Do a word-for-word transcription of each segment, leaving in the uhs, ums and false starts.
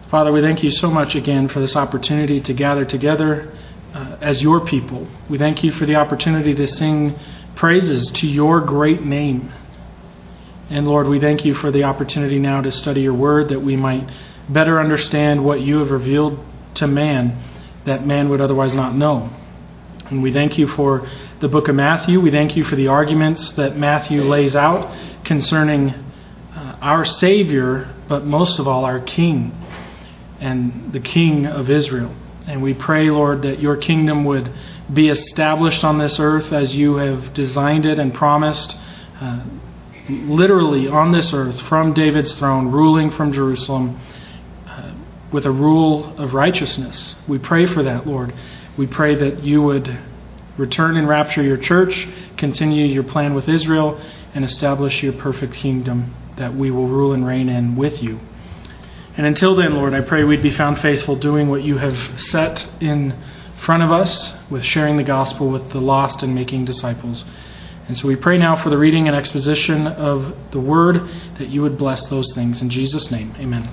Father, we thank you so much again for this opportunity to gather together uh, as your people. We thank you for the opportunity to sing praises to your great name. And Lord, we thank you for the opportunity now to study your word, that we might better understand what you have revealed to man that man would otherwise not know. And we thank you for the book of Matthew. We thank you for the arguments that Matthew lays out concerning uh, our Savior, but most of all our King and the King of Israel. And we pray, Lord, that your kingdom would be established on this earth as you have designed it and promised, uh, literally on this earth from David's throne, ruling from Jerusalem uh, with a rule of righteousness. We pray for that, Lord. We pray that you would return and rapture your church, continue your plan with Israel, and establish your perfect kingdom that we will rule and reign in with you. And until then, Lord, I pray we'd be found faithful doing what you have set in front of us with sharing the gospel with the lost and making disciples. And so we pray now for the reading and exposition of the word, that you would bless those things. In Jesus' name, amen.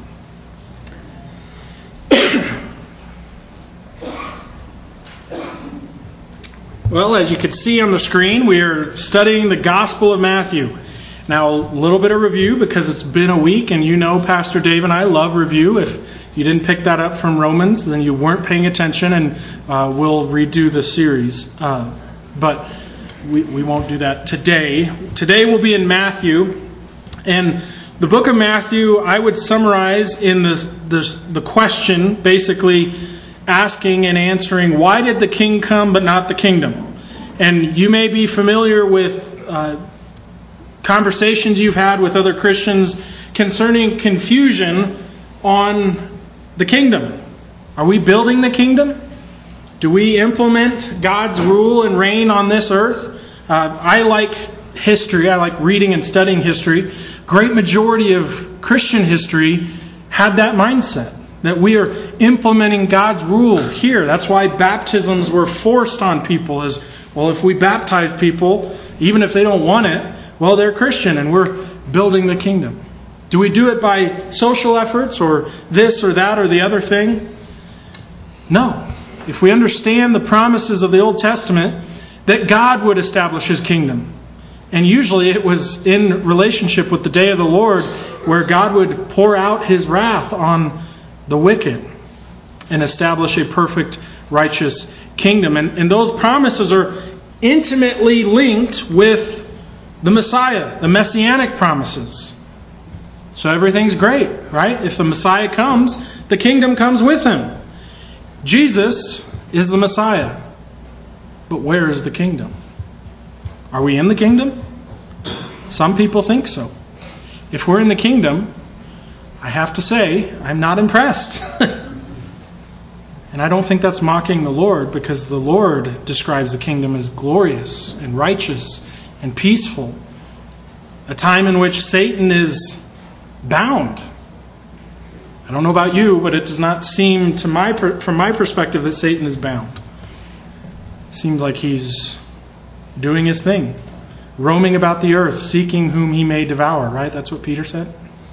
Well, as you can see on the screen, we are studying the Gospel of Matthew. Now, a little bit of review, because it's been a week, and you know Pastor Dave and I love review. If you didn't pick that up from Romans, then you weren't paying attention, and uh, we'll redo the series. Uh, but we, we won't do that today. Today we'll be in Matthew, and the book of Matthew I would summarize in the, the, the question, basically asking and answering, why did the king come but not the kingdom? And you may be familiar with uh, conversations you've had with other Christians concerning confusion on the kingdom. Are we building the kingdom? Do we implement God's rule and reign on this earth? Uh, I like history. I like reading and studying history. Great majority of Christian history had that mindset, that we are implementing God's rule here. That's why baptisms were forced on people. As well, if we baptize people, even if they don't want it, well, they're Christian and we're building the kingdom. Do we do it by social efforts or this or that or the other thing? No. If we understand the promises of the Old Testament, that God would establish his kingdom. And usually it was in relationship with the day of the Lord, where God would pour out his wrath on the wicked and establish a perfect, righteous kingdom. And, and those promises are intimately linked with the Messiah, the messianic promises. So everything's great, right? If the Messiah comes, the kingdom comes with him. Jesus is the Messiah. But where is the kingdom? Are we in the kingdom? Some people think so. If we're in the kingdom, I have to say, I'm not impressed. And I don't think that's mocking the Lord, because the Lord describes the kingdom as glorious and righteous and peaceful. A time in which Satan is bound. I don't know about you, but it does not seem to my from my perspective that Satan is bound. It seems like he's doing his thing, roaming about the earth, seeking whom he may devour, right? That's what Peter said.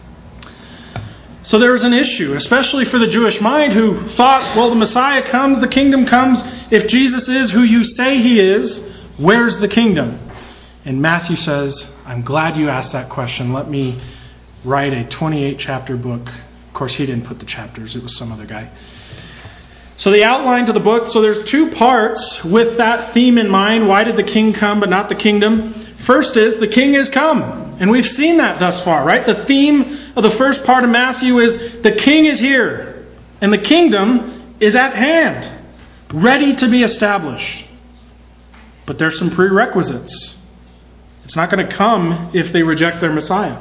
So there is an issue, especially for the Jewish mind, who thought, well, the Messiah comes, the kingdom comes. If Jesus is who you say he is, where's the kingdom? And Matthew says, I'm glad you asked that question. Let me write a twenty-eight chapter book. Of course, he didn't put the chapters. It was some other guy. So the outline to the book, so there's two parts with that theme in mind. Why did the king come but not the kingdom? First is, the king is come. And we've seen that thus far, right? The theme of the first part of Matthew is, the king is here. And the kingdom is at hand, ready to be established. But there's some prerequisites. It's not going to come if they reject their Messiah.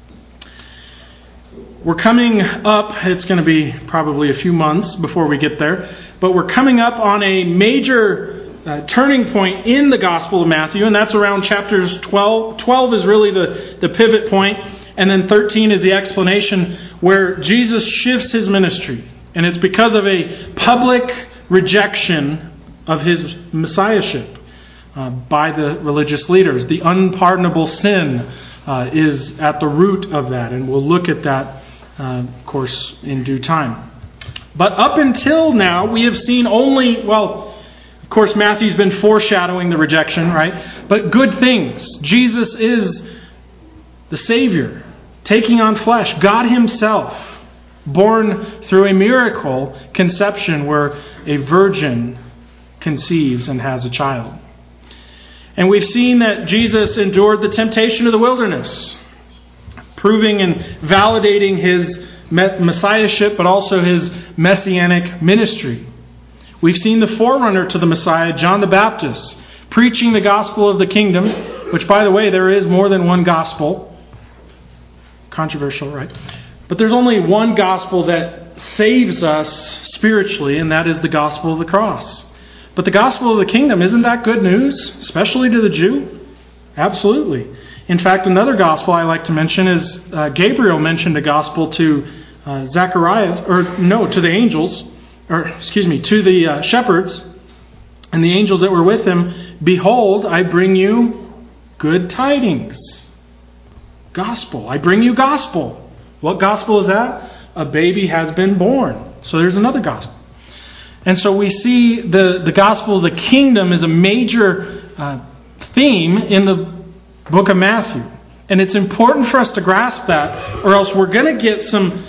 We're coming up, it's going to be probably a few months before we get there, but we're coming up on a major uh, turning point in the Gospel of Matthew, and that's around chapters twelve. twelve is really the, the pivot point, and then thirteen is the explanation where Jesus shifts his ministry. And it's because of a public rejection of his messiahship uh, by the religious leaders. The unpardonable sin uh, is at the root of that, and we'll look at that, uh, of course, in due time. But up until now, we have seen only, well, of course, Matthew's been foreshadowing the rejection, right? But good things. Jesus is the Savior, taking on flesh, God Himself, born through a miracle conception where a virgin conceives and has a child. And we've seen that Jesus endured the temptation of the wilderness, proving and validating His messiahship, but also His messianic ministry. We've seen the forerunner to the Messiah, John the Baptist, preaching the gospel of the kingdom, which, by the way, there is more than one gospel. Controversial, right? But there's only one gospel that saves us spiritually, and that is the gospel of the cross. But the gospel of the kingdom, isn't that good news, especially to the Jew? Absolutely. In fact, another gospel I like to mention is uh, Gabriel mentioned a gospel to uh, Zacharias, or no, to the angels, or excuse me, to the uh, shepherds and the angels that were with him. Behold, I bring you good tidings. Gospel. I bring you gospel. What gospel is that? A baby has been born. So there's another gospel. And so we see the, the gospel of the kingdom is a major uh, theme in the book of Matthew. And it's important for us to grasp that, or else we're going to get some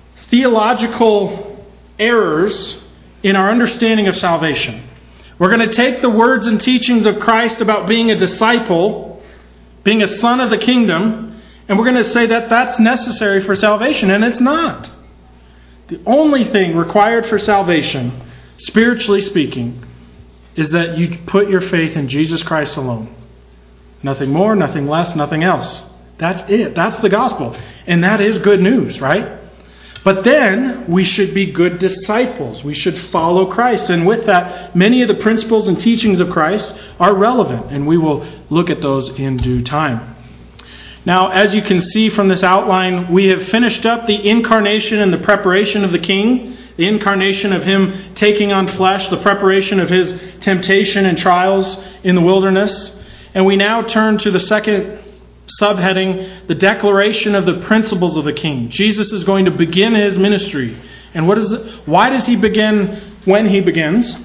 theological errors in our understanding of salvation. We're going to take the words and teachings of Christ about being a disciple, being a son of the kingdom, and we're going to say that that's necessary for salvation, and it's not. The only thing required for salvation, spiritually speaking, is that you put your faith in Jesus Christ alone. Nothing more, nothing less, nothing else. That's it. That's the gospel. And that is good news, right? But then we should be good disciples. We should follow Christ. And with that, many of the principles and teachings of Christ are relevant. And we will look at those in due time. Now, as you can see from this outline, we have finished up the incarnation and the preparation of the King, the incarnation of Him taking on flesh, the preparation of His temptation and trials in the wilderness. And we now turn to the second subheading, the declaration of the principles of the King. Jesus is going to begin His ministry. And what is it? Why does He begin when He begins?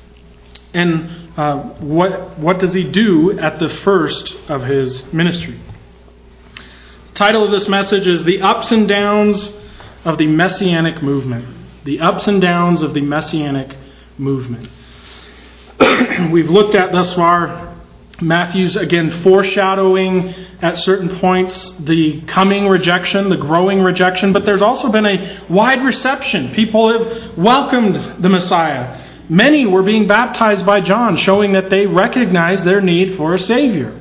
And uh, what, what does He do at the first of His ministry? The title of this message is The Ups and Downs of the Messianic Movement. The ups and downs of the Messianic movement. We've looked at thus far Matthew's, again, foreshadowing at certain points the coming rejection, the growing rejection, but there's also been a wide reception. People have welcomed the Messiah. Many were being baptized by John, showing that they recognized their need for a Savior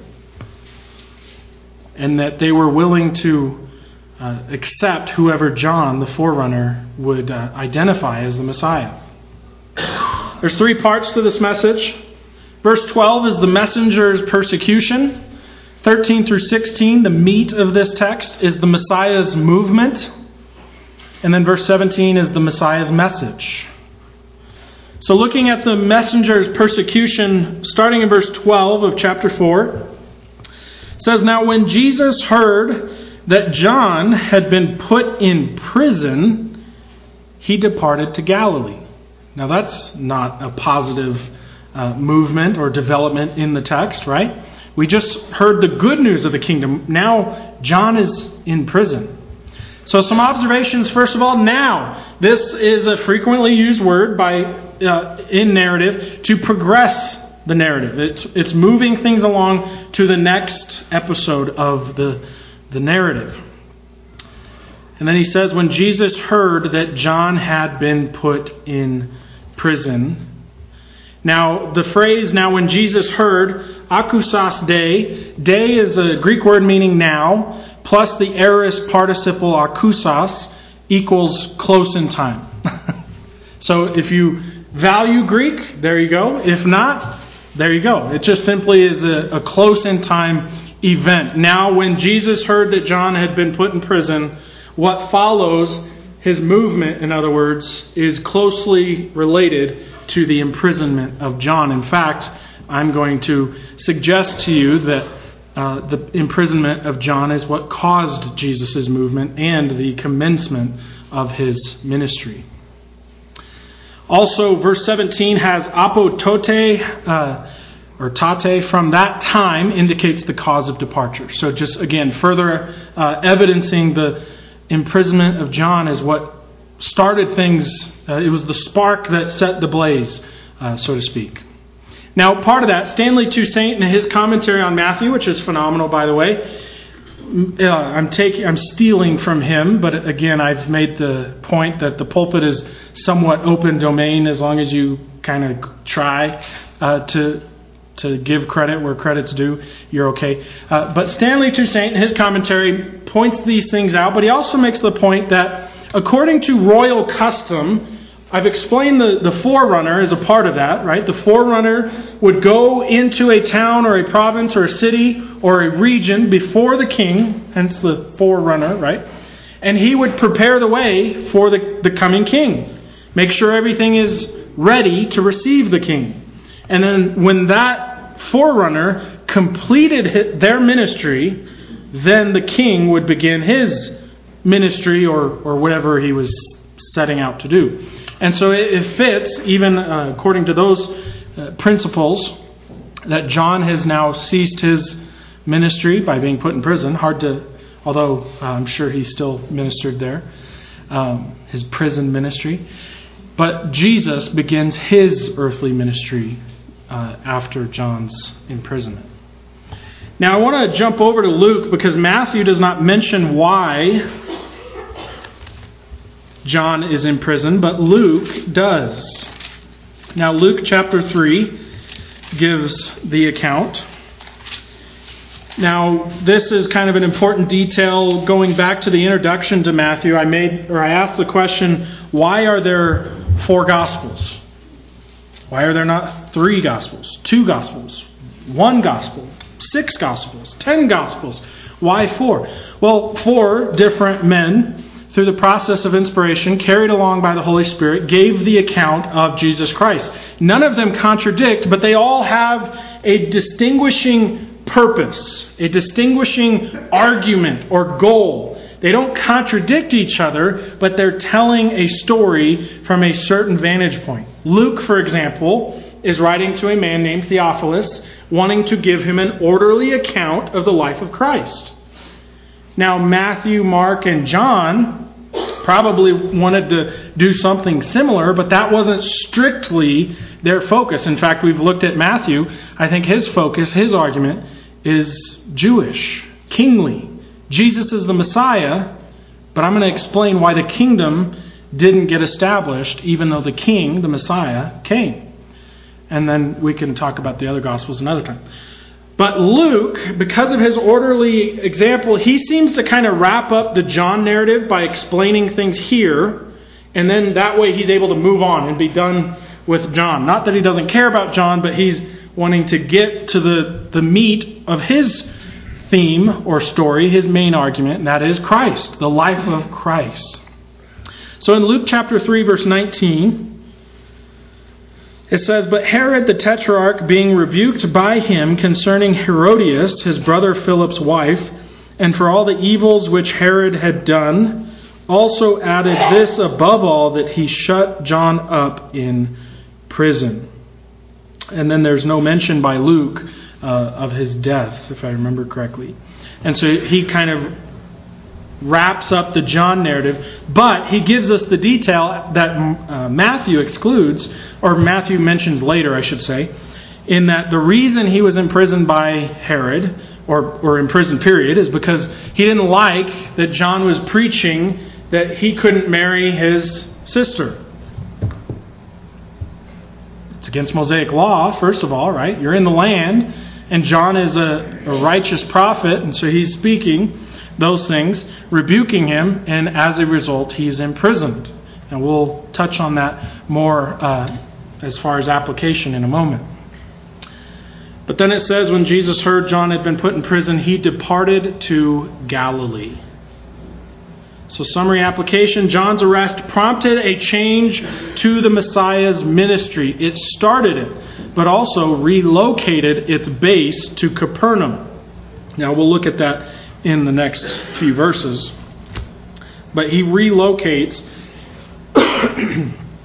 and that they were willing to uh, accept whoever John, the forerunner, would uh, identify as the Messiah. There's three parts to this message. Verse twelve is the messenger's persecution. thirteen through sixteen, the meat of this text, is the Messiah's movement. And then verse seventeen is the Messiah's message. So looking at the messenger's persecution, starting in verse twelve of chapter four, it says, Now when Jesus heard that John had been put in prison, He departed to Galilee. Now that's not a positive Uh, movement or development in the text, right? We just heard the good news of the kingdom. Now John is in prison. So some observations. First of all, now. This is a frequently used word by uh, in narrative to progress the narrative. It's, it's moving things along to the next episode of the, the narrative. And then he says, when Jesus heard that John had been put in prison. Now, the phrase, now when Jesus heard, akousos dei, dei is a Greek word meaning now, plus the aorist participle akousos equals close in time. So if you value Greek, there you go. If not, there you go. It just simply is a, a close in time event. Now, when Jesus heard that John had been put in prison, what follows, his movement, in other words, is closely related to the imprisonment of John. In fact, I'm going to suggest to you that uh, the imprisonment of John is what caused Jesus' movement and the commencement of His ministry. Also, verse seventeen has apotote, uh, or tate, from that time, indicates the cause of departure. So just, again, further uh, evidencing the imprisonment of John is what started things. Uh, it was the spark that set the blaze, uh, so to speak. Now, part of that, Stanley Toussaint, in his commentary on Matthew, which is phenomenal, by the way, uh, I'm taking, I'm stealing from him, but again, I've made the point that the pulpit is somewhat open domain as long as you kind of try uh, to to give credit where credit's due. You're okay. Uh, but Stanley Toussaint, in his commentary, points these things out, but he also makes the point that according to royal custom, I've explained the, the forerunner as a part of that, right? The forerunner would go into a town or a province or a city or a region before the king, hence the forerunner, right? And he would prepare the way for the, the coming king. Make sure everything is ready to receive the king. And then when that forerunner completed their ministry, then the king would begin his ministry or, or whatever he was setting out to do. And so it, it fits, even uh, according to those uh, principles, that John has now ceased his ministry by being put in prison. Hard to, although uh, I'm sure he still ministered there, um, his prison ministry. But Jesus begins his earthly ministry uh, after John's imprisonment. Now I want to jump over to Luke because Matthew does not mention why John is in prison, but Luke does. Now Luke chapter three gives the account. Now this is kind of an important detail going back to the introduction to Matthew. I made or I asked the question, why are there four gospels? Why are there not three gospels, two gospels, one gospel, six gospels, ten gospels? Why four? Well, four different men, through the process of inspiration, carried along by the Holy Spirit, gave the account of Jesus Christ. None of them contradict, but they all have a distinguishing purpose, a distinguishing argument or goal. They don't contradict each other, but they're telling a story from a certain vantage point. Luke, for example, is writing to a man named Theophilus, wanting to give him an orderly account of the life of Christ. Now, Matthew, Mark, and John probably wanted to do something similar, but that wasn't strictly their focus. In fact, we've looked at Matthew. I think his focus, his argument, is Jewish, kingly. Jesus is the Messiah, but I'm going to explain why the kingdom didn't get established, even though the king, the Messiah, came. And then we can talk about the other Gospels another time. But Luke, because of his orderly example, he seems to kind of wrap up the John narrative by explaining things here, and then that way he's able to move on and be done with John. Not that he doesn't care about John, but he's wanting to get to the, the meat of his theme or story, his main argument, and that is Christ, the life of Christ. So in Luke chapter three, verse nineteen, it says, "But Herod the Tetrarch, being rebuked by him concerning Herodias, his brother Philip's wife, and for all the evils which Herod had done, also added this above all, that he shut John up in prison." And then there's no mention by Luke Uh, of his death, if I remember correctly. And so he kind of wraps up the John narrative, but he gives us the detail that uh, Matthew excludes, or Matthew mentions later, I should say, in that the reason he was imprisoned by Herod, or, or in prison period, is because he didn't like that John was preaching that he couldn't marry his sister. It's against Mosaic law, first of all, right? You're in the land, and John is a, a righteous prophet, and so he's speaking those things, rebuking him, and as a result, he's imprisoned. And we'll touch on that more uh, as far as application in a moment. But then it says, when Jesus heard John had been put in prison, he departed to Galilee. So summary application, John's arrest prompted a change to the Messiah's ministry. It started it, but also relocated its base to Capernaum. Now we'll look at that in the next few verses. But he relocates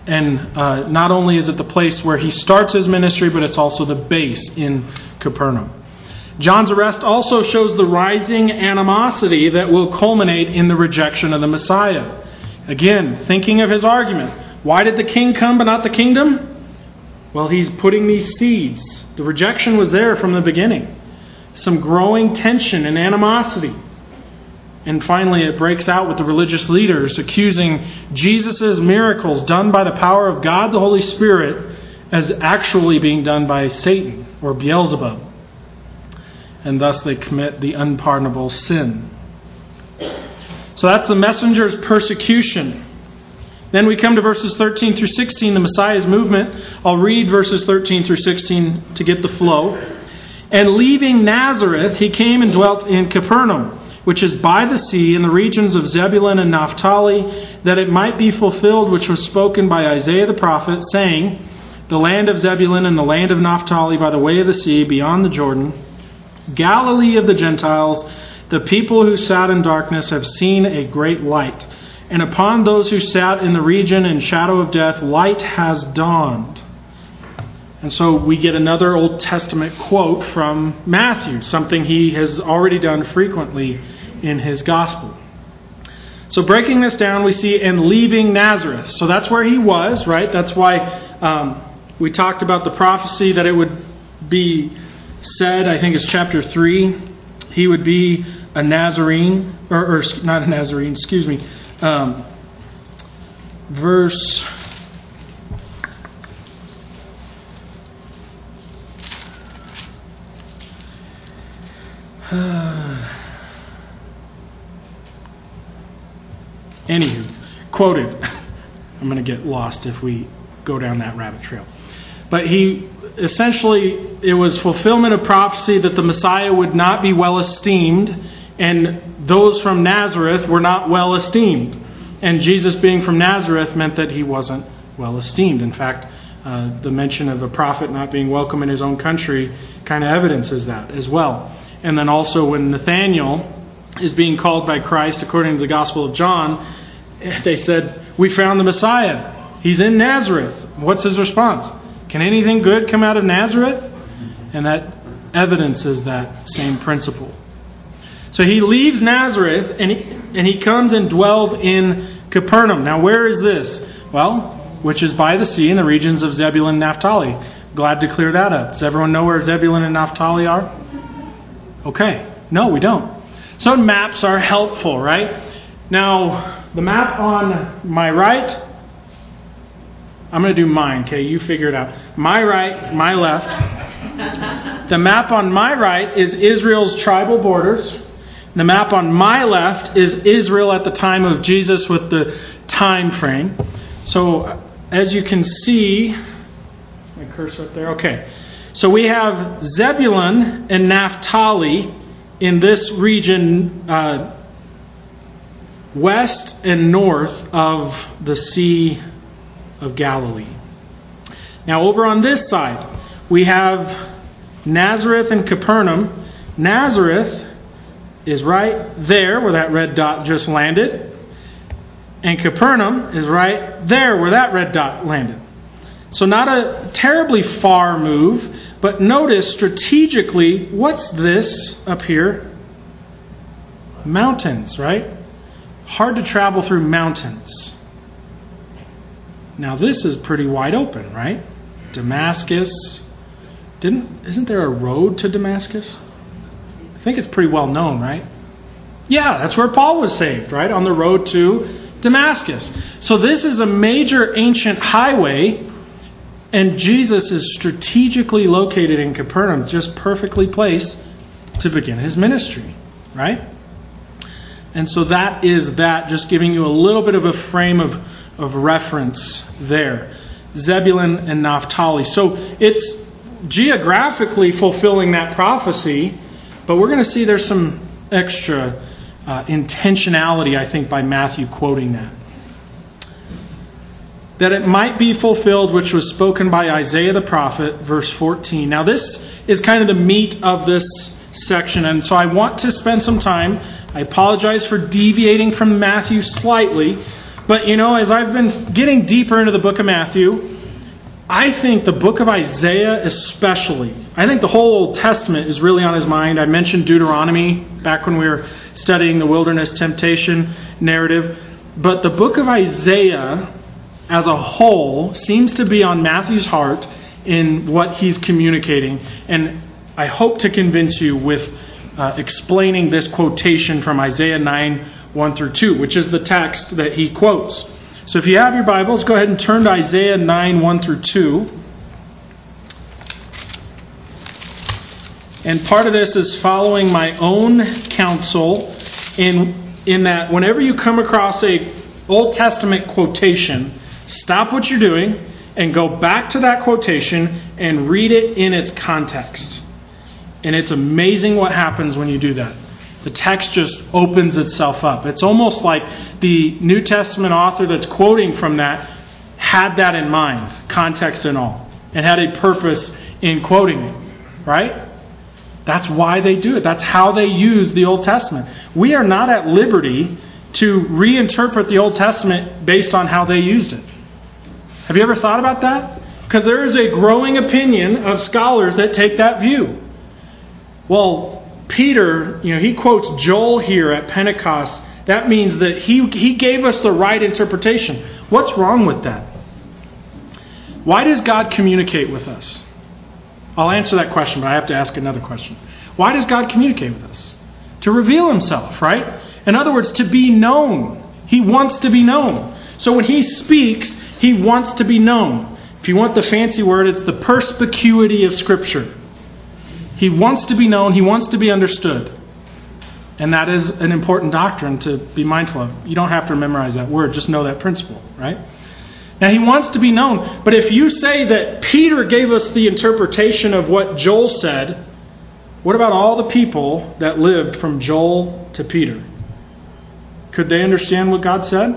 And uh, not only is it the place where he starts his ministry, but it's also the base in Capernaum. John's arrest also shows the rising animosity that will culminate in the rejection of the Messiah. Again, thinking of his argument, why did the king come but not the kingdom? Well, he's putting these seeds. The rejection was there from the beginning. Some growing tension and animosity. And finally, it breaks out with the religious leaders accusing Jesus' miracles done by the power of God the Holy Spirit as actually being done by Satan or Beelzebub. And thus they commit the unpardonable sin. So that's the messenger's persecution. Then we come to verses thirteen through sixteen, the Messiah's movement. I'll read verses thirteen through sixteen to get the flow. And leaving Nazareth, he came and dwelt in Capernaum, which is by the sea in the regions of Zebulun and Naphtali, that it might be fulfilled which was spoken by Isaiah the prophet, saying, the land of Zebulun and the land of Naphtali by the way of the sea beyond the Jordan, Galilee of the Gentiles, the people who sat in darkness have seen a great light. And upon those who sat in the region and shadow of death, light has dawned. And so we get another Old Testament quote from Matthew, something he has already done frequently in his gospel. So breaking this down, we see, and leaving Nazareth. So that's where he was, right? That's why um, we talked about the prophecy that it would be said, I think it's chapter three, he would be a Nazarene, or, or not a Nazarene, excuse me. Um, verse uh, anywho, quoted. I'm going to get lost if we go down that rabbit trail. But he essentially, it was fulfillment of prophecy that the Messiah would not be well esteemed, and those from Nazareth were not well esteemed. And Jesus being from Nazareth meant that he wasn't well esteemed. In fact, uh, the mention of a prophet not being welcome in his own country kind of evidences that as well. And then also when Nathanael is being called by Christ, according to the Gospel of John, they said, we found the Messiah. He's in Nazareth. What's his response? Can anything good come out of Nazareth? And that evidences that same principle. So he leaves Nazareth and he, and he comes and dwells in Capernaum. Now where is this? Well, which is by the sea in the regions of Zebulun and Naphtali. Glad to clear that up. Does everyone know where Zebulun and Naphtali are? Okay. No, we don't. So maps are helpful, right? Now, the map on my right, I'm going to do mine, okay? You figure it out. My right, my left. The map on my right is Israel's tribal borders. The map on my left is Israel at the time of Jesus with the time frame. So, as you can see, my cursor up there. Okay. So we have Zebulun and Naphtali in this region, uh, west and north of the Sea of Galilee. Now over on this side, we have Nazareth and Capernaum. Nazareth is right there where that red dot just landed. And Capernaum is right there where that red dot landed. So not a terribly far move, but notice strategically, what's this up here? Mountains, right? Hard to travel through mountains. Now this is pretty wide open, right? Damascus. Didn't isn't there a road to Damascus? I think it's pretty well known, right? Yeah, that's where Paul was saved, right? On the road to Damascus. So this is a major ancient highway, and Jesus is strategically located in Capernaum, just perfectly placed to begin his ministry, right? And so that is that, just giving you a little bit of a frame of, of reference there. Zebulun and Naphtali. So it's geographically fulfilling that prophecy, but we're going to see there's some extra uh, intentionality, I think, by Matthew quoting that. That it might be fulfilled which was spoken by Isaiah the prophet, verse fourteen. Now this is kind of the meat of this section, and so I want to spend some time. I apologize for deviating from Matthew slightly, But, you know, as I've been getting deeper into the book of Matthew, I think the book of Isaiah especially, I think the whole Old Testament is really on his mind. I mentioned Deuteronomy back when we were studying the wilderness temptation narrative. But the book of Isaiah as a whole seems to be on Matthew's heart in what he's communicating. And I hope to convince you with uh, explaining this quotation from Isaiah nine, one through two, which is the text that he quotes. So if you have your Bibles, go ahead and turn to Isaiah nine, one through two. And part of this is following my own counsel in, in that whenever you come across a Old Testament quotation, stop what you're doing and go back to that quotation and read it in its context. And it's amazing what happens when you do that. The text just opens itself up. It's almost like the New Testament author that's quoting from that had that in mind, context and all, and had a purpose in quoting it, right? That's why they do it. That's how they use the Old Testament. We are not at liberty to reinterpret the Old Testament based on how they used it. Have you ever thought about that? Because there is a growing opinion of scholars that take that view. Well, Peter, you know, he quotes Joel here at Pentecost. That means that he, he gave us the right interpretation. What's wrong with that? Why does God communicate with us? I'll answer that question, but I have to ask another question. Why does God communicate with us? To reveal himself, right? In other words, to be known. He wants to be known. So when he speaks, he wants to be known. If you want the fancy word, it's the perspicuity of Scripture. He wants to be known. He wants to be understood. And that is an important doctrine to be mindful of. You don't have to memorize that word. Just know that principle, right? Now, he wants to be known. But if you say that Peter gave us the interpretation of what Joel said, what about all the people that lived from Joel to Peter? Could they understand what God said?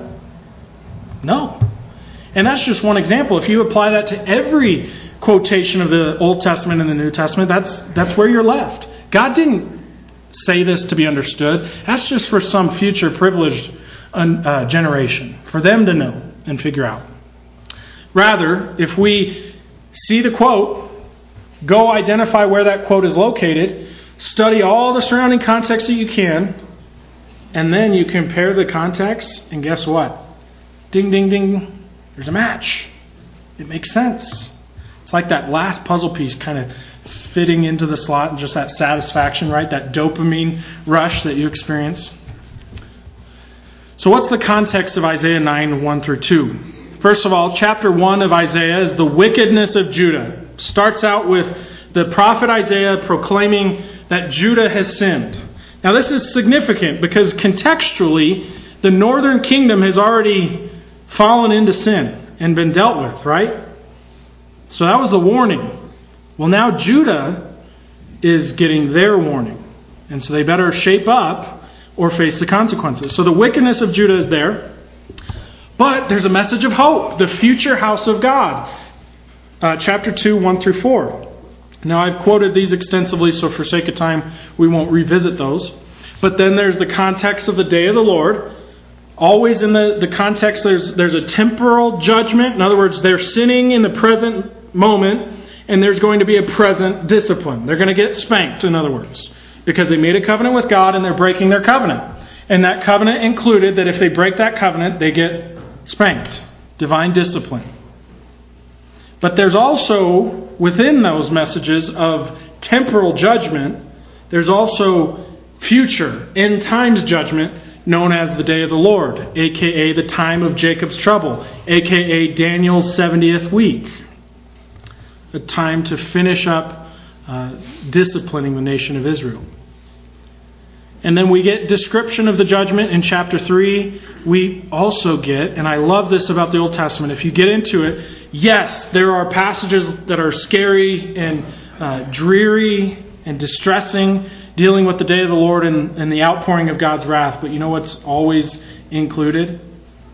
No. And that's just one example. If you apply that to every quotation of the Old Testament and the New Testament, that's that's where you're left. God didn't say this to be understood. That's just for some future privileged uh, generation, for them to know and figure out. Rather, if we see the quote, go identify where that quote is located, study all the surrounding context that you can, and then you compare the context, and guess what? Ding, ding, ding. There's a match. It makes sense. It's like that last puzzle piece kind of fitting into the slot and just that satisfaction, right? That dopamine rush that you experience. So what's the context of Isaiah nine, one through two? First of all, chapter one of Isaiah is the wickedness of Judah. Starts out with the prophet Isaiah proclaiming that Judah has sinned. Now this is significant because contextually, the northern kingdom has already fallen into sin and been dealt with, right? So that was the warning. Well, now Judah is getting their warning. And so they better shape up or face the consequences. So the wickedness of Judah is there. But there's a message of hope. The future house of God. Uh, chapter two, one through four. Now I've quoted these extensively, so for sake of time, we won't revisit those. But then there's the context of the day of the Lord. Always in the, the context, there's there's a temporal judgment. In other words, they're sinning in the present moment, and there's going to be a present discipline. They're going to get spanked, in other words, because they made a covenant with God and they're breaking their covenant. And that covenant included that if they break that covenant, they get spanked. Divine discipline. But there's also, within those messages of temporal judgment, there's also future, end times judgment, known as the day of the Lord, aka the time of Jacob's trouble, aka Daniel's seventieth week. A time to finish up uh, disciplining the nation of Israel. And then we get description of the judgment in chapter three. We also get, and I love this about the Old Testament, if you get into it, yes, there are passages that are scary and uh, dreary and distressing, dealing with the day of the Lord and, and the outpouring of God's wrath. But you know what's always included?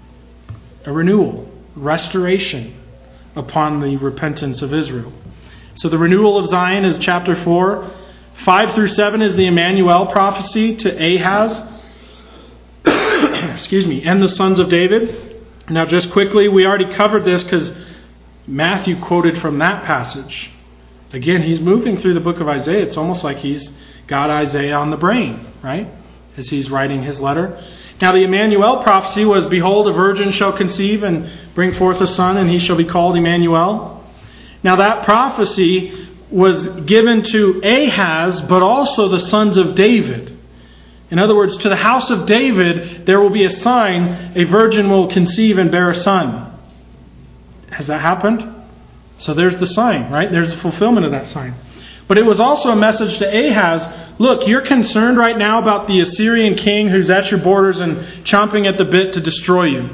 A renewal, restoration upon the repentance of Israel. So the renewal of Zion is chapter four. Five through seven is the Emmanuel prophecy to Ahaz, excuse me, and the sons of David. Now, just quickly, we already covered this because Matthew quoted from that passage. Again, he's moving through the book of Isaiah. It's almost like he's got Isaiah on the brain, right? As he's writing his letter. Now, the Emmanuel prophecy was, behold, a virgin shall conceive and bring forth a son, and he shall be called Emmanuel. Now, that prophecy was given to Ahaz, but also the sons of David. In other words, to the house of David, there will be a sign, a virgin will conceive and bear a son. Has that happened? So there's the sign, right? There's the fulfillment of that sign. But it was also a message to Ahaz, look, you're concerned right now about the Assyrian king who's at your borders and chomping at the bit to destroy you.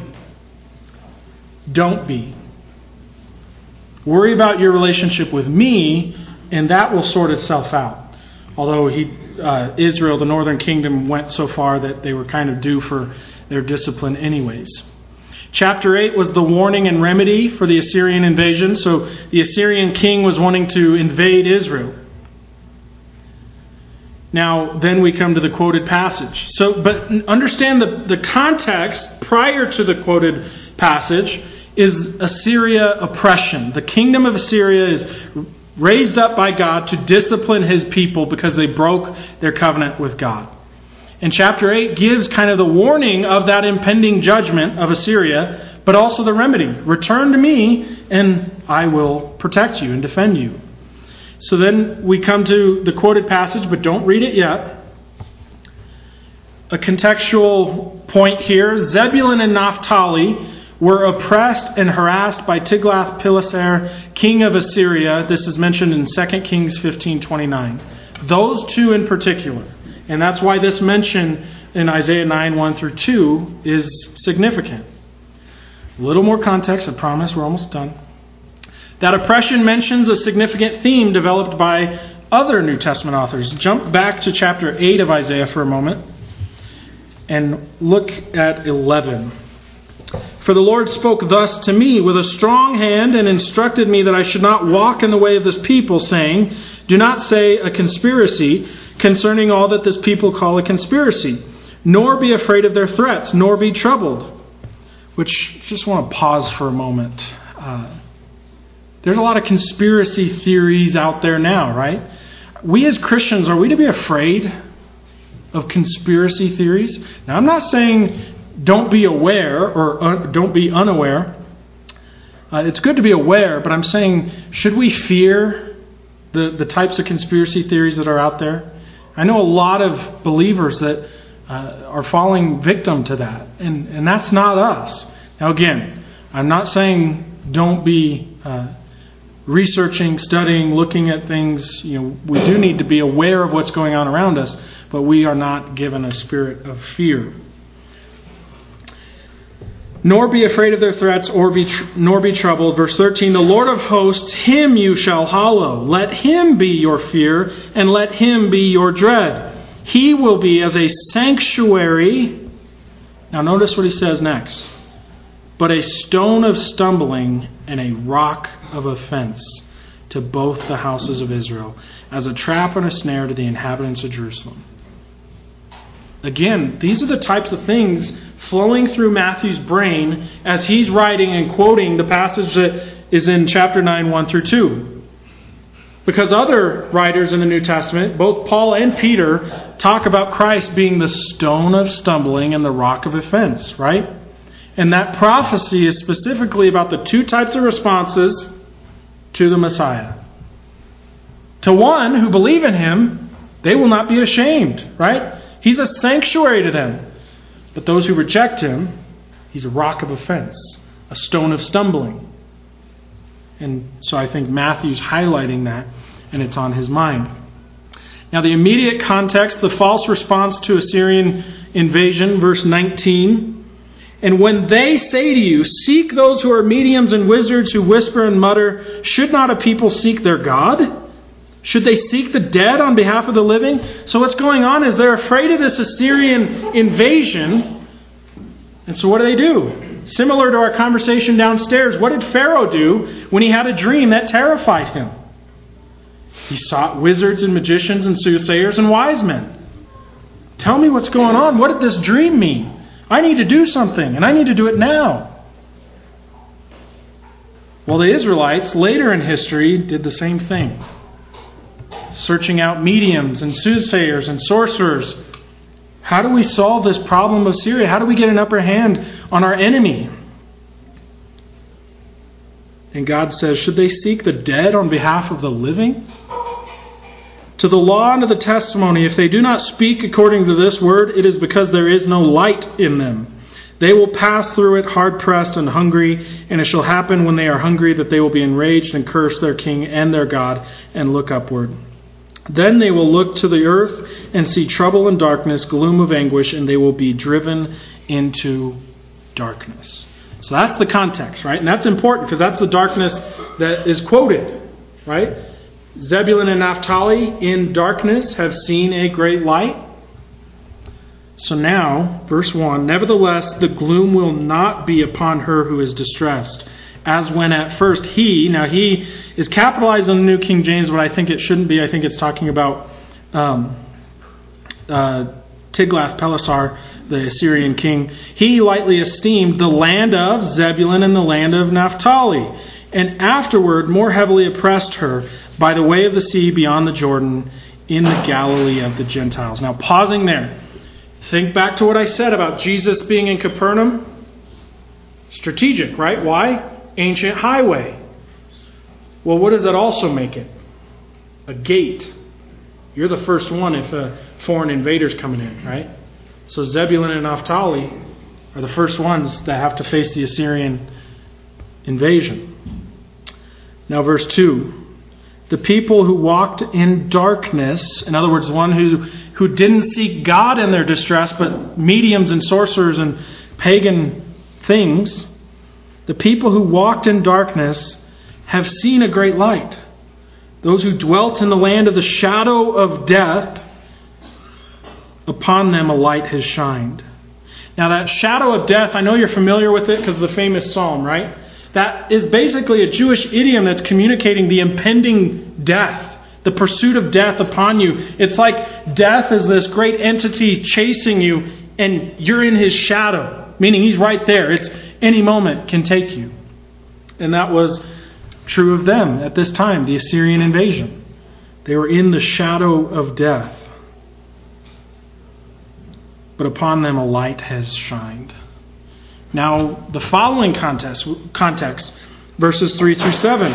Don't be. Worry about your relationship with me, and that will sort itself out. Although he, uh, Israel, the northern kingdom, went so far that they were kind of due for their discipline anyways. Chapter eight was the warning and remedy for the Assyrian invasion. So the Assyrian king was wanting to invade Israel. Now, then we come to the quoted passage. So, but understand the, the context prior to the quoted passage is Assyria oppression. The kingdom of Assyria is raised up by God to discipline his people because they broke their covenant with God. And chapter eight gives kind of the warning of that impending judgment of Assyria, but also the remedy. Return to me and I will protect you and defend you. So then we come to the quoted passage, but don't read it yet. A contextual point here. Zebulun and Naphtali were oppressed and harassed by Tiglath-Pileser, king of Assyria. This is mentioned in Second Kings fifteen twenty-nine. Those two in particular. And that's why this mention in Isaiah nine, one through two is significant. A little more context, I promise, we're almost done. That oppression mentions a significant theme developed by other New Testament authors. Jump back to chapter eight of Isaiah for a moment and look at eleven. For the Lord spoke thus to me with a strong hand and instructed me that I should not walk in the way of this people, saying, do not say a conspiracy concerning all that this people call a conspiracy, nor be afraid of their threats, nor be troubled. Which, just want to pause for a moment. Uh, there's a lot of conspiracy theories out there now, right? We as Christians, are we to be afraid of conspiracy theories? Now, I'm not saying don't be aware or un- don't be unaware. Uh, it's good to be aware, but I'm saying, should we fear the, the types of conspiracy theories that are out there? I know a lot of believers that uh, are falling victim to that, and, and that's not us. Now again, I'm not saying don't be uh, researching, studying, looking at things. You know, we do need to be aware of what's going on around us, but we are not given a spirit of fear. Nor be afraid of their threats, or be tr- nor be troubled. Verse thirteen, the Lord of hosts, him you shall hallow. Let him be your fear, and let him be your dread. He will be as a sanctuary. Now notice what he says next. But a stone of stumbling and a rock of offense to both the houses of Israel, as a trap and a snare to the inhabitants of Jerusalem. Again, these are the types of things flowing through Matthew's brain as he's writing and quoting the passage that is in chapter nine, one through two. Because other writers in the New Testament, both Paul and Peter, talk about Christ being the stone of stumbling and the rock of offense, right? And that prophecy is specifically about the two types of responses to the Messiah. To one who believe in him, they will not be ashamed, right? He's a sanctuary to them. But those who reject him, he's a rock of offense, a stone of stumbling. And so I think Matthew's highlighting that, and it's on his mind. Now the immediate context, the false response to Assyrian invasion, verse nineteen. And when they say to you, seek those who are mediums and wizards who whisper and mutter, should not a people seek their God? Should they seek the dead on behalf of the living? So what's going on is they're afraid of this Assyrian invasion. And so what do they do? Similar to our conversation downstairs, what did Pharaoh do when he had a dream that terrified him? He sought wizards and magicians and soothsayers and wise men. Tell me what's going on. What did this dream mean? I need to do something, and I need to do it now. Well, the Israelites, later in history, did the same thing. Searching out mediums and soothsayers and sorcerers. How do we solve this problem of Syria? How do we get an upper hand on our enemy? And God says, should they seek the dead on behalf of the living? To the law and to the testimony, if they do not speak according to this word, it is because there is no light in them. They will pass through it hard-pressed and hungry, and it shall happen when they are hungry that they will be enraged and curse their king and their God and look upward. Then they will look to the earth and see trouble and darkness, gloom of anguish, and they will be driven into darkness. So that's the context, right? And that's important because that's the darkness that is quoted, right? Zebulun and Naphtali in darkness have seen a great light. So now, verse one, nevertheless, the gloom will not be upon her who is distressed, as when at first he, now he is capitalized in the New King James, but I think it shouldn't be. I think it's talking about um, uh, Tiglath-Pileser, the Assyrian king. He lightly esteemed the land of Zebulun and the land of Naphtali, and afterward more heavily oppressed her by the way of the sea beyond the Jordan in the Galilee of the Gentiles. Now, pausing there. Think back to what I said about Jesus being in Capernaum. Strategic, right? Why? Ancient highway. Well, what does that also make it? A gate. You're the first one if a foreign invader's coming in, right? So Zebulun and Naphtali are the first ones that have to face the Assyrian invasion. Now, verse two. The people who walked in darkness, in other words, one who, who didn't seek God in their distress, but mediums and sorcerers and pagan things, the people who walked in darkness have seen a great light. Those who dwelt in the land of the shadow of death, upon them a light has shined. Now that shadow of death, I know you're familiar with it because of the famous psalm, right? That is basically a Jewish idiom that's communicating the impending death, the pursuit of death upon you. It's like death is this great entity chasing you and you're in his shadow, meaning he's right there. It's any moment can take you. And that was true of them at this time, the Assyrian invasion. They were in the shadow of death. But upon them a light has shined. Now, the following context, context, verses three through seven.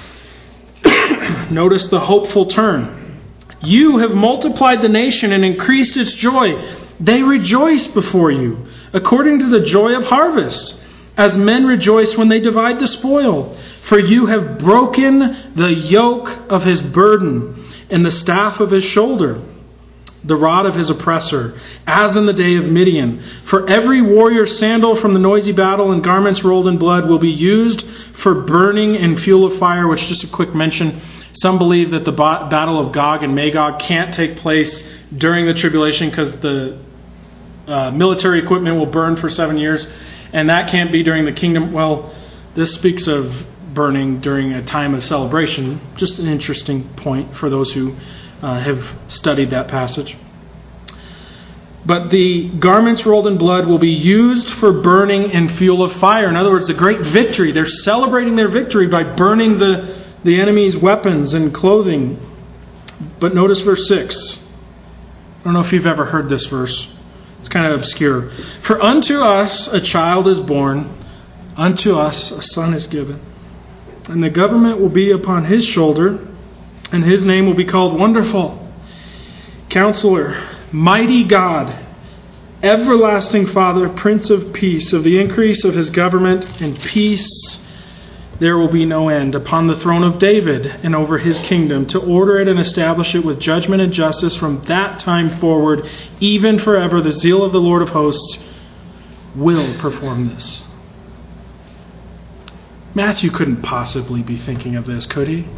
Notice the hopeful turn. You have multiplied the nation and increased its joy. They rejoice before you, according to the joy of harvest, as men rejoice when they divide the spoil. For you have broken the yoke of his burden and the staff of his shoulder, the rod of his oppressor, as in the day of Midian. For every warrior's sandal from the noisy battle and garments rolled in blood will be used for burning and fuel of fire, which, just a quick mention, some believe that the battle of Gog and Magog can't take place during the tribulation because the uh, military equipment will burn for seven years, and that can't be during the kingdom. Well, this speaks of burning during a time of celebration. Just an interesting point for those who Uh, have studied that passage. But the garments rolled in blood will be used for burning and fuel of fire. In other words, the great victory. They're celebrating their victory by burning the, the enemy's weapons and clothing. But notice verse six. I don't know if you've ever heard this verse. It's kind of obscure. For unto us a child is born, unto us a son is given, and the government will be upon his shoulder, and his name will be called Wonderful, Counselor, Mighty God, Everlasting Father, Prince of Peace. Of the increase of his government and peace there will be no end upon the throne of David and over his kingdom, to order it and establish it with judgment and justice from that time forward, even forever. The zeal of the Lord of hosts will perform this. Matthew couldn't possibly be thinking of this, could he?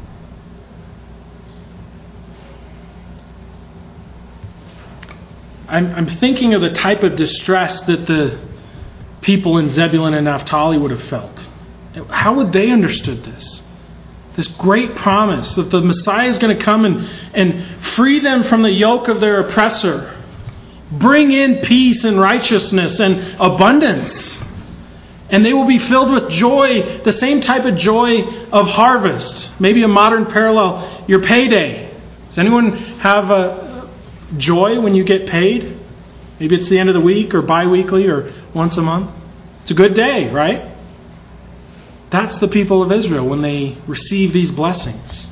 I'm, I'm thinking of the type of distress that the people in Zebulun and Naphtali would have felt. How would they understood this? This great promise that the Messiah is going to come and, and free them from the yoke of their oppressor. Bring in peace and righteousness and abundance. And they will be filled with joy, the same type of joy of harvest. Maybe a modern parallel, your payday. Does anyone have a joy when you get paid? Maybe it's the end of the week or bi-weekly or once a month. It's a good day, right? That's the people of Israel when they receive these blessings.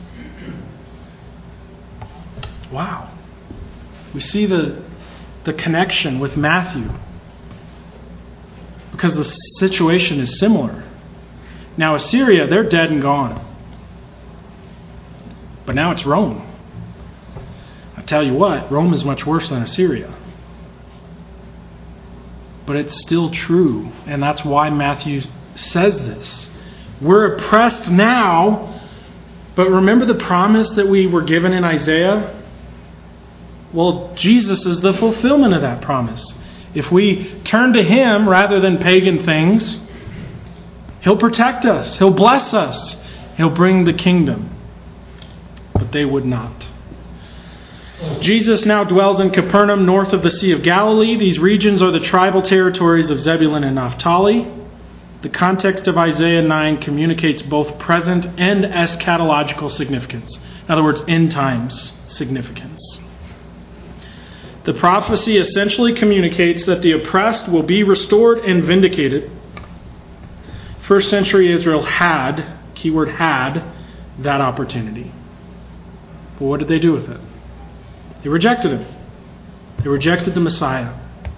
Wow. We see the, the connection with Matthew. Because the situation is similar. Now Assyria, they're dead and gone. But now it's Rome. I tell you what, Rome is much worse than Assyria. But it's still true. And that's why Matthew says this. We're oppressed now, but remember the promise that we were given in Isaiah? Well, Jesus is the fulfillment of that promise. If we turn to Him rather than pagan things, He'll protect us. He'll bless us. He'll bring the kingdom. But they would not. Jesus now dwells in Capernaum, north of the Sea of Galilee. These regions are the tribal territories of Zebulun and Naphtali. The context of Isaiah nine communicates both present and eschatological significance. In other words, end times significance. The prophecy essentially communicates that the oppressed will be restored and vindicated. First century Israel had, keyword had, that opportunity. But what did they do with it? They rejected it. They rejected the Messiah.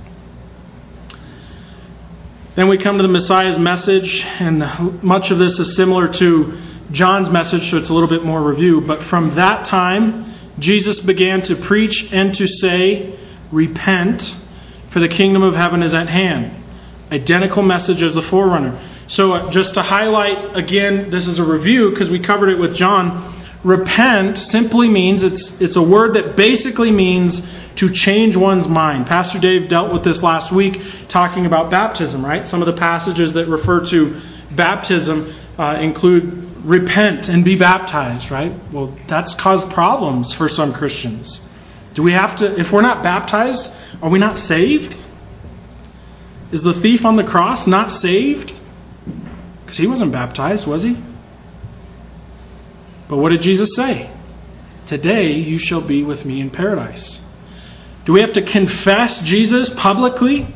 Then we come to the Messiah's message, and much of this is similar to John's message, so it's a little bit more review. But from that time, Jesus began to preach and to say, repent, for the kingdom of heaven is at hand. Identical message as the forerunner. So uh, just to highlight, again, this is a review because we covered it with John. Repent simply means, it's it's a word that basically means to change one's mind. Pastor Dave dealt with this last week talking about baptism, right? Some of the passages that refer to baptism uh, include repent and be baptized, right? Well, that's caused problems for some Christians. Do we have to, if we're not baptized, are we not saved? Is the thief on the cross not saved? Because he wasn't baptized, was he? But what did Jesus say? Today you shall be with me in paradise. Do we have to confess Jesus publicly?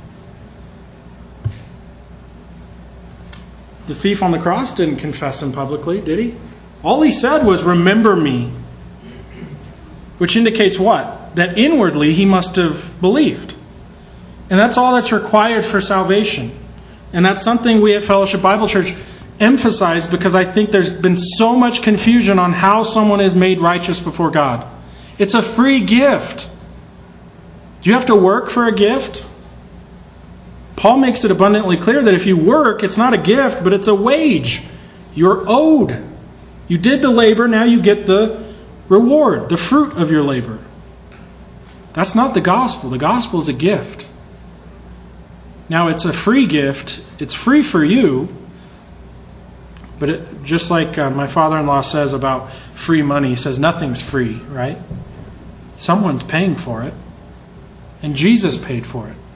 The thief on the cross didn't confess Him publicly, did he? All he said was, remember me. Which indicates what? That inwardly he must have believed. And that's all that's required for salvation. And that's something we at Fellowship Bible Church emphasize because I think there's been so much confusion on how someone is made righteous before God. It's a free gift. Do you have to work for a gift? Paul makes it abundantly clear that if you work, it's not a gift, but it's a wage. You're owed. You did the labor, now you get the reward, the fruit of your labor. That's not the gospel. The gospel is a gift. Now, it's a free gift. It's free for you. But it, just like uh, my father-in-law says about free money, he says nothing's free, right? Someone's paying for it. And Jesus paid for it.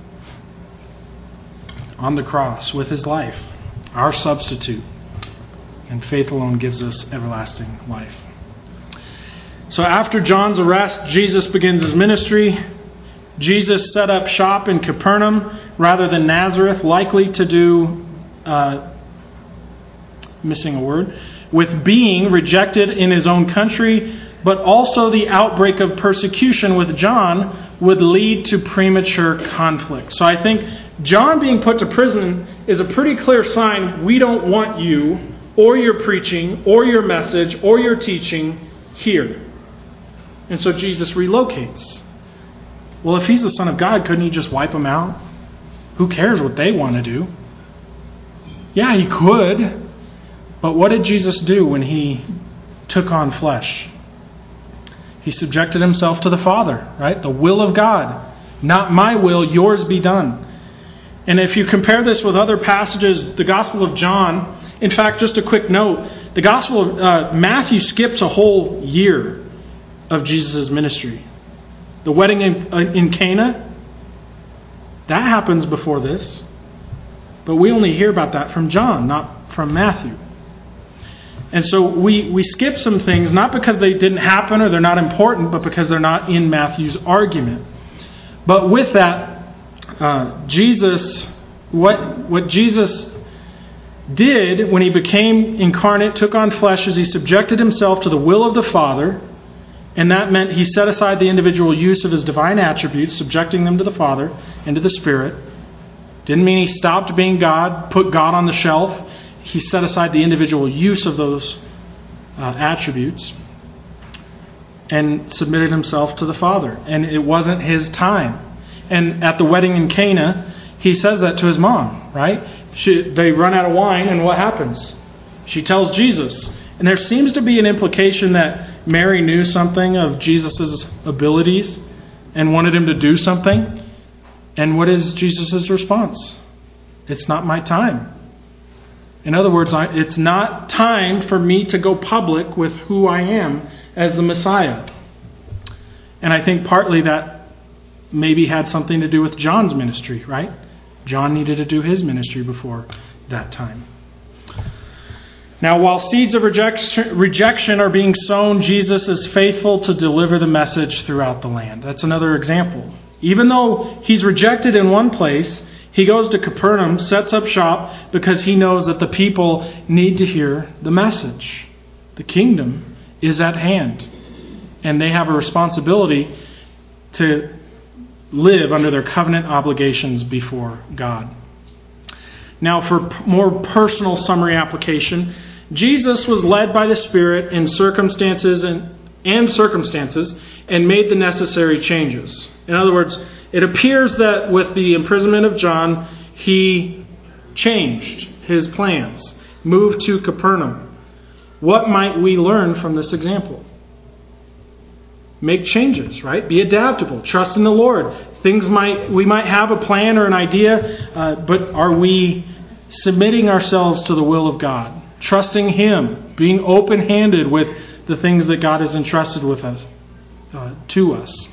On the cross with His life. Our substitute. And faith alone gives us everlasting life. So after John's arrest, Jesus begins His ministry. Jesus set up shop in Capernaum rather than Nazareth, likely to do, uh, missing a word, with being rejected in His own country, but also the outbreak of persecution with John would lead to premature conflict. So I think John being put to prison is a pretty clear sign we don't want you or your preaching or your message or your teaching here. And so Jesus relocates. Well, if He's the Son of God, couldn't He just wipe them out? Who cares what they want to do? Yeah, He could. But what did Jesus do when He took on flesh? He subjected Himself to the Father, right? The will of God. Not my will, yours be done. And if you compare this with other passages, the Gospel of John, in fact, just a quick note, the Gospel of uh, Matthew skips a whole year of Jesus' ministry. The wedding in, uh, in Cana, that happens before this. But we only hear about that from John, not from Matthew. And so we, we skip some things, not because they didn't happen or they're not important, but because they're not in Matthew's argument. But with that, uh, Jesus, what what Jesus did when he became incarnate, took on flesh, is he subjected himself to the will of the Father, and that meant he set aside the individual use of his divine attributes, subjecting them to the Father and to the Spirit. Didn't mean he stopped being God, put God on the shelf. He set aside the individual use of those uh, attributes and submitted himself to the Father. And it wasn't his time. And at the wedding in Cana, he says that to his mom, right? She, they run out of wine, and what happens? She tells Jesus. And there seems to be an implication that Mary knew something of Jesus' abilities and wanted him to do something. And what is Jesus' response? It's not my time. In other words, it's not time for me to go public with who I am as the Messiah. And I think partly that maybe had something to do with John's ministry, right? John needed to do his ministry before that time. Now, while seeds of rejection, rejection are being sown, Jesus is faithful to deliver the message throughout the land. That's another example. Even though he's rejected in one place, he goes to Capernaum, sets up shop, because he knows that the people need to hear the message. The kingdom is at hand, and they have a responsibility to live under their covenant obligations before God. Now, for more personal summary application, Jesus was led by the Spirit in circumstances and, and circumstances and made the necessary changes. In other words, it appears that with the imprisonment of John, he changed his plans, moved to Capernaum. What might we learn from this example? Make changes, right? Be adaptable. Trust in the Lord. Things might we might have a plan or an idea, uh, but are we submitting ourselves to the will of God? Trusting Him, being open-handed with the things that God has entrusted with us, uh, to us.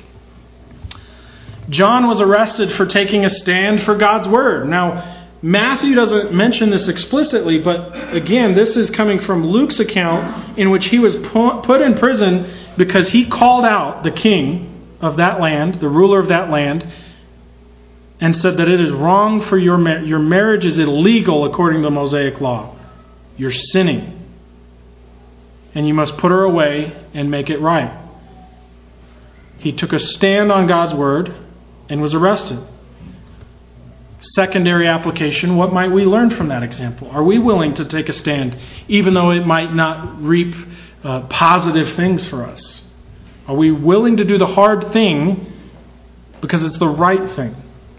John was arrested for taking a stand for God's word. Now, Matthew doesn't mention this explicitly, but again, this is coming from Luke's account in which he was put in prison because he called out the king of that land, the ruler of that land, and said that it is wrong for your mar- your marriage is illegal according to the Mosaic law. You're sinning. And you must put her away and make it right. He took a stand on God's word and was arrested. Secondary application, what might we learn from that example? Are we willing to take a stand, even though it might not reap uh, positive things for us? Are we willing to do the hard thing because it's the right thing?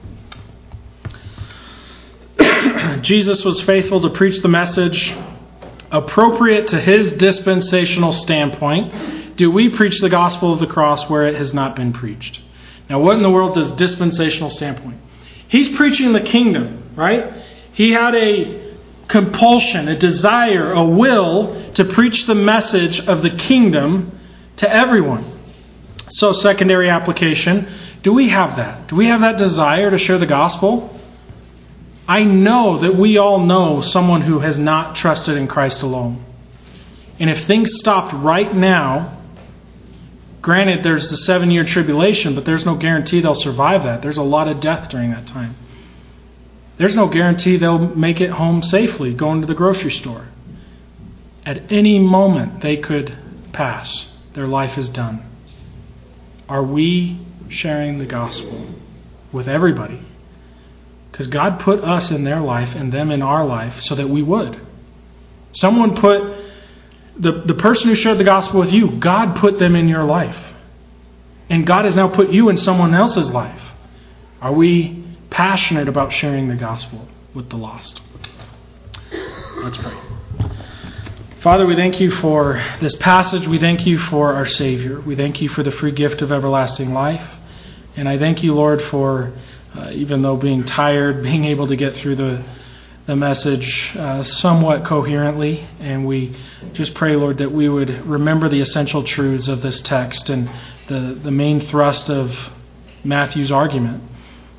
Jesus was faithful to preach the message appropriate to his dispensational standpoint. Do we preach the gospel of the cross where it has not been preached? Now, what in the world does dispensational standpoint? He's preaching the kingdom, right? He had a compulsion, a desire, a will to preach the message of the kingdom to everyone. So, secondary application, do we have that? Do we have that desire to share the gospel? I know that we all know someone who has not trusted in Christ alone. And if things stopped right now, granted, there's the seven-year tribulation, but there's no guarantee they'll survive that. There's a lot of death during that time. There's no guarantee they'll make it home safely, going to the grocery store. At any moment, they could pass. Their life is done. Are we sharing the gospel with everybody? Because God put us in their life and them in our life so that we would. Someone put The, the person who shared the gospel with you, God put them in your life. And God has now put you in someone else's life. Are we passionate about sharing the gospel with the lost? Let's pray. Father, we thank you for this passage. We thank you for our Savior. We thank you for the free gift of everlasting life. And I thank you, Lord, for, uh, even though being tired, being able to get through the the message uh, somewhat coherently, and we just pray, Lord, that we would remember the essential truths of this text and the, the main thrust of Matthew's argument,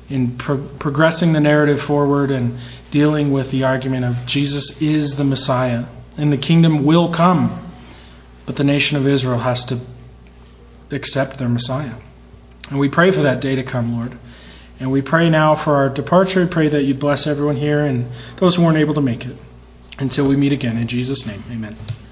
in pro- progressing the narrative forward and dealing with the argument of Jesus is the Messiah and the kingdom will come, but the nation of Israel has to accept their Messiah. And we pray for that day to come, Lord. And we pray now for our departure. We pray that you bless everyone here and those who weren't able to make it. Until we meet again, in Jesus' name, amen.